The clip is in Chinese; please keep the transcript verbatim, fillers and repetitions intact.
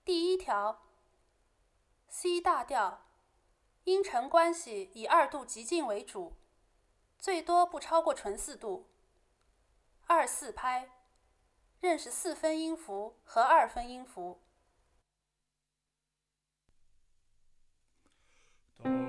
第一条 C 大调，音程关系以二度极进为主，最多不超过纯四度。二四拍，认识四分音符和二分音符。 哆